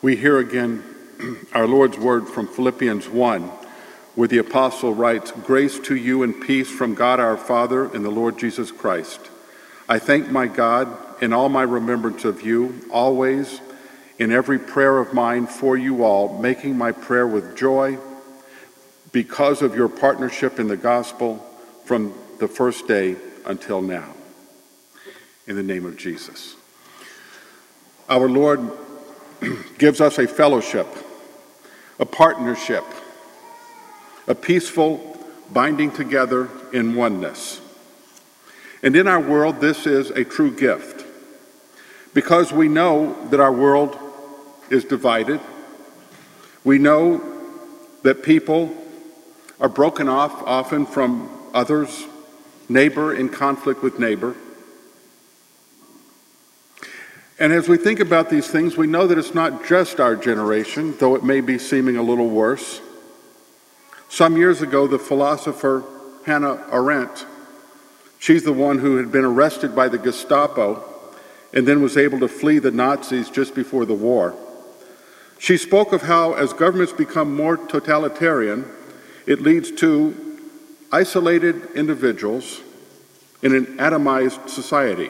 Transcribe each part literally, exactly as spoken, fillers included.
We hear again our Lord's word from Philippians one, where the apostle writes, "Grace to you and peace from God our Father and the Lord Jesus Christ. I thank my God in all my remembrance of you, always in every prayer of mine for you all, making my prayer with joy because of your partnership in the gospel from the first day until now." In the name of Jesus. Our Lord gives us a fellowship, a partnership, a peaceful binding together in oneness. And in our world, this is a true gift, because we know that our world is divided. We know that people are broken off often from others, neighbor in conflict with neighbor. And as we think about these things, we know that it's not just our generation, though it may be seeming a little worse. Some years ago, the philosopher Hannah Arendt, she's the one who had been arrested by the Gestapo and then was able to flee the Nazis just before the war. She spoke of how, as governments become more totalitarian, it leads to isolated individuals in an atomized society.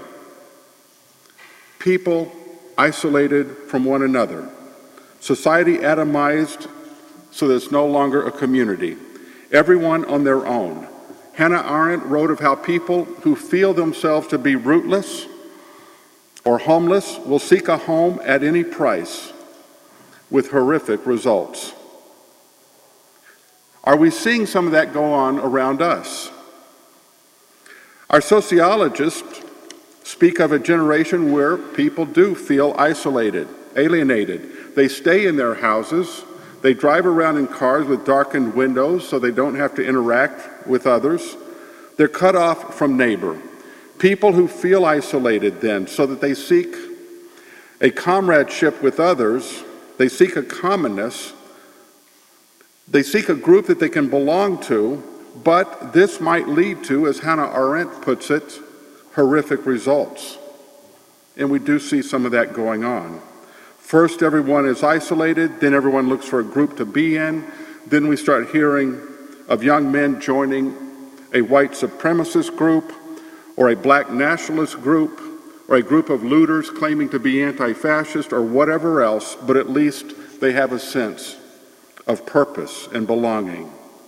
People isolated from one another. Society atomized so that it's no longer a community. Everyone on their own. Hannah Arendt wrote of how people who feel themselves to be rootless or homeless will seek a home at any price, with horrific results. Are we seeing some of that go on around us? Our sociologists speak of a generation where people do feel isolated, alienated. They stay in their houses. They drive around in cars with darkened windows so they don't have to interact with others. They're cut off from neighbor. People who feel isolated then, so that they seek a comradeship with others. They seek a commonness. They seek a group that they can belong to, but this might lead to, as Hannah Arendt puts it, horrific results. And we do see some of that going on. First, everyone is isolated, then everyone looks for a group to be in. Then we start hearing of young men joining a white supremacist group, or a black nationalist group, or a group of looters claiming to be anti-fascist, or whatever else, but at least they have a sense of purpose and belonging.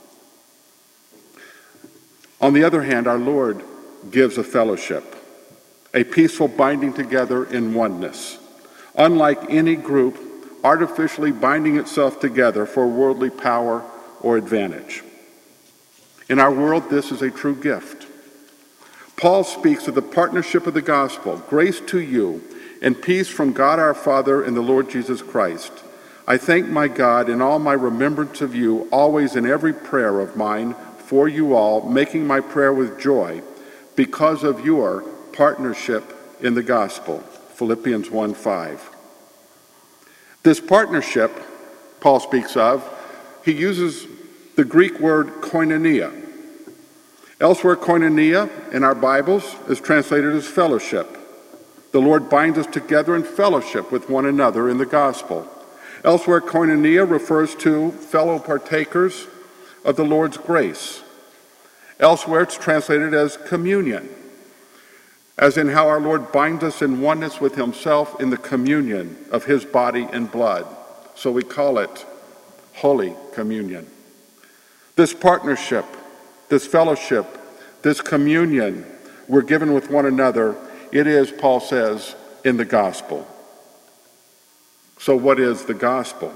On the other hand, our Lord gives a fellowship, a peaceful binding together in oneness, unlike any group artificially binding itself together for worldly power or advantage. In our world, this is a true gift. Paul speaks of the partnership of the gospel, grace to you and peace from God our Father and the Lord Jesus Christ. I thank my God in all my remembrance of you, always in every prayer of mine for you all, making my prayer with joy, because of your partnership in the gospel. Philippians one five. This partnership Paul speaks of, he uses the Greek word koinonia. Elsewhere, koinonia in our Bibles is translated as fellowship. The Lord binds us together in fellowship with one another in the gospel. Elsewhere, koinonia refers to fellow partakers of the Lord's grace. Elsewhere, it's translated as communion, as in how our Lord binds us in oneness with himself in the communion of his body and blood. So we call it Holy Communion. This partnership, this fellowship, this communion we're given with one another, it is, Paul says, in the gospel. So what is the gospel?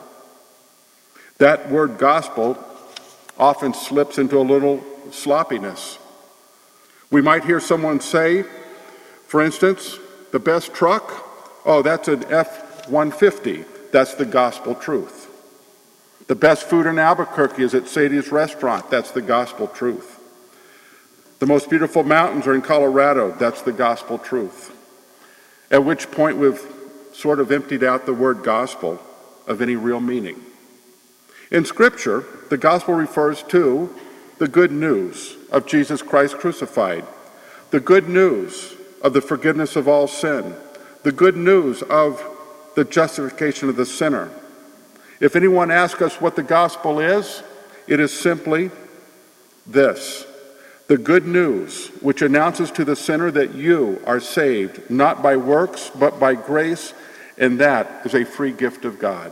That word gospel often slips into a little sloppiness. We might hear someone say, for instance, the best truck, oh, that's an F one fifty. That's the gospel truth. The best food in Albuquerque is at Sadie's restaurant. That's the gospel truth. The most beautiful mountains are in Colorado. That's the gospel truth. At which point we've sort of emptied out the word gospel of any real meaning. In Scripture, the gospel refers to the good news of Jesus Christ crucified, the good news of the forgiveness of all sin, the good news of the justification of the sinner. If anyone asks us what the gospel is, it is simply this: the good news which announces to the sinner that you are saved, not by works, but by grace, and that is a free gift of God.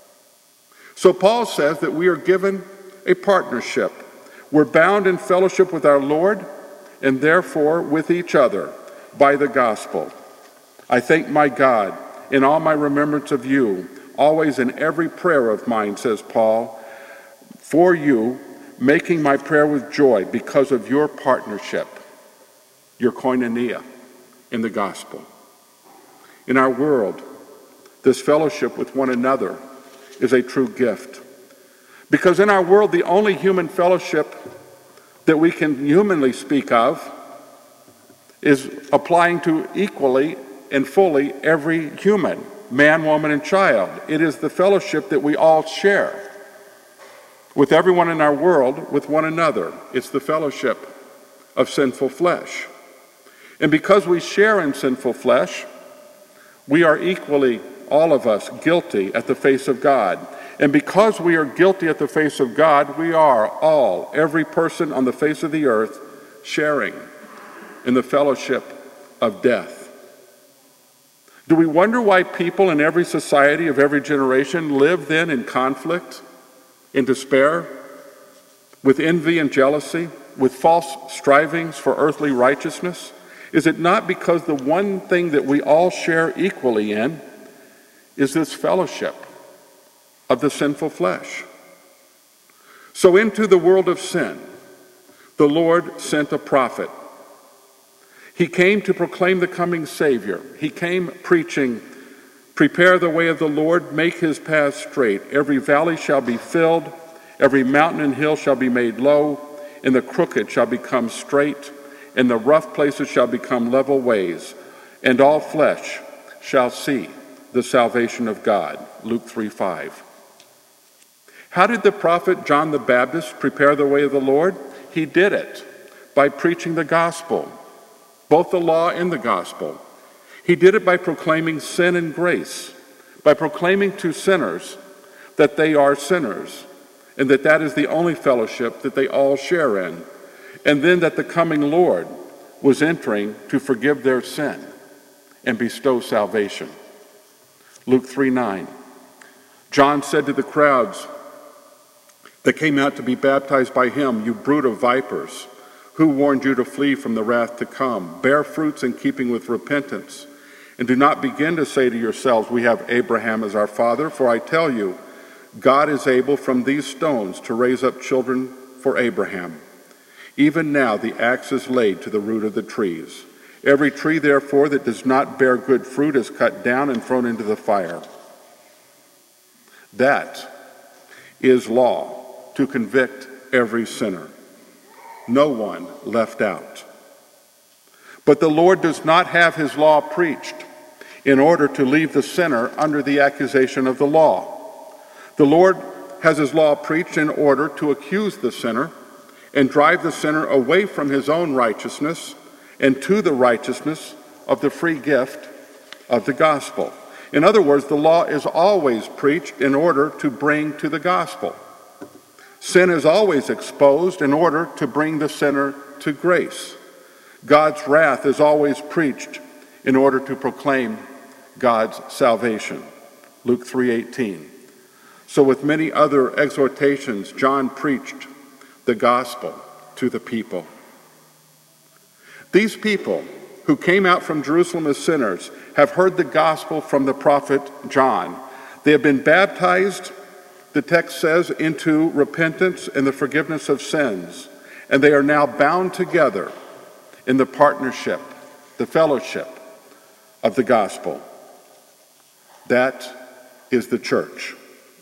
So Paul says that we are given a partnership. We're bound in fellowship with our Lord and therefore with each other by the gospel. I thank my God in all my remembrance of you, always in every prayer of mine, says Paul, for you, making my prayer with joy because of your partnership, your koinonia in the gospel. In our world, this fellowship with one another is a true gift. Because in our world, the only human fellowship that we can humanly speak of is applying to equally and fully every human, man, woman, and child. It is the fellowship that we all share with everyone in our world, with one another. It's the fellowship of sinful flesh. And because we share in sinful flesh, we are equally, all of us, guilty at the face of God. And because we are guilty at the face of God, we are all, every person on the face of the earth, sharing in the fellowship of death. Do we wonder why people in every society of every generation live then in conflict, in despair, with envy and jealousy, with false strivings for earthly righteousness? Is it not because the one thing that we all share equally in is this fellowship of the sinful flesh? So into the world of sin, the Lord sent a prophet. He came to proclaim the coming Savior. He came preaching, prepare the way of the Lord, make his path straight. Every valley shall be filled, every mountain and hill shall be made low, and the crooked shall become straight, and the rough places shall become level ways, and all flesh shall see the salvation of God. Luke three five. How did the prophet John the Baptist prepare the way of the Lord? He did it by preaching the gospel, both the law and the gospel. He did it by proclaiming sin and grace, by proclaiming to sinners that they are sinners, and that that is the only fellowship that they all share in, and then that the coming Lord was entering to forgive their sin and bestow salvation. Luke three nine. John said to the crowds that came out to be baptized by him, "You brood of vipers, who warned you to flee from the wrath to come? Bear fruits in keeping with repentance, and do not begin to say to yourselves, 'We have Abraham as our father,' for I tell you, God is able from these stones to raise up children for Abraham. Even now the axe is laid to the root of the trees. Every tree, therefore, that does not bear good fruit is cut down and thrown into the fire." That is law, to convict every sinner. No one left out. But the Lord does not have his law preached in order to leave the sinner under the accusation of the law. The Lord has his law preached in order to accuse the sinner and drive the sinner away from his own righteousness and to the righteousness of the free gift of the gospel. In other words, the law is always preached in order to bring to the gospel. Sin is always exposed in order to bring the sinner to grace. God's wrath is always preached in order to proclaim God's salvation. Luke three eighteen. So with many other exhortations, John preached the gospel to the people. These people who came out from Jerusalem as sinners have heard the gospel from the prophet John. They have been baptized, the text says, into repentance and the forgiveness of sins. And they are now bound together in the partnership, the fellowship of the gospel. That is the church.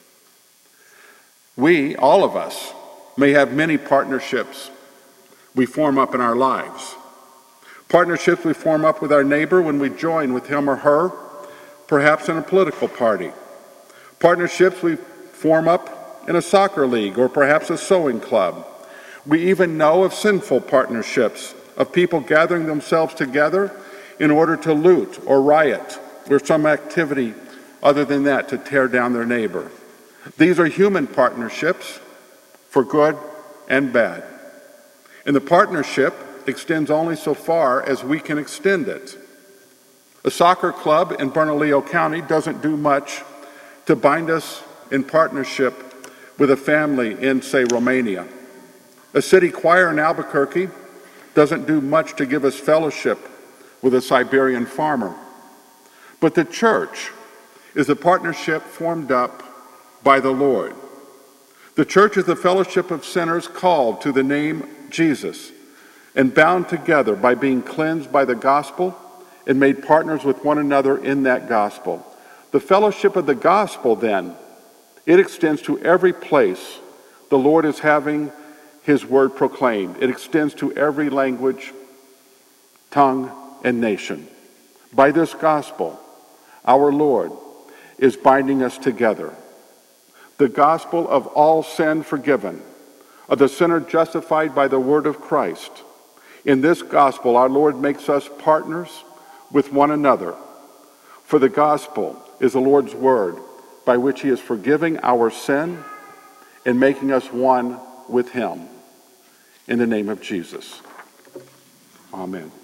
We, all of us, may have many partnerships we form up in our lives. Partnerships we form up with our neighbor when we join with him or her, perhaps in a political party. Partnerships we form up in a soccer league or perhaps a sewing club. We even know of sinful partnerships of people gathering themselves together in order to loot or riot or some activity other than that, to tear down their neighbor. These are human partnerships for good and bad. And the partnership extends only so far as we can extend it. A soccer club in Bernalillo County doesn't do much to bind us in partnership with a family in, say, Romania. A city choir in Albuquerque doesn't do much to give us fellowship with a Siberian farmer. But the church is a partnership formed up by the Lord. The church is a fellowship of sinners called to the name Jesus and bound together by being cleansed by the gospel and made partners with one another in that gospel. The fellowship of the gospel, then, it extends to every place the Lord is having his word proclaimed. It extends to every language, tongue, and nation. By this gospel, our Lord is binding us together. The gospel of all sin forgiven, of the sinner justified by the word of Christ. In this gospel, our Lord makes us partners with one another. For the gospel is the Lord's word by which he is forgiving our sin and making us one with him. In the name of Jesus. Amen.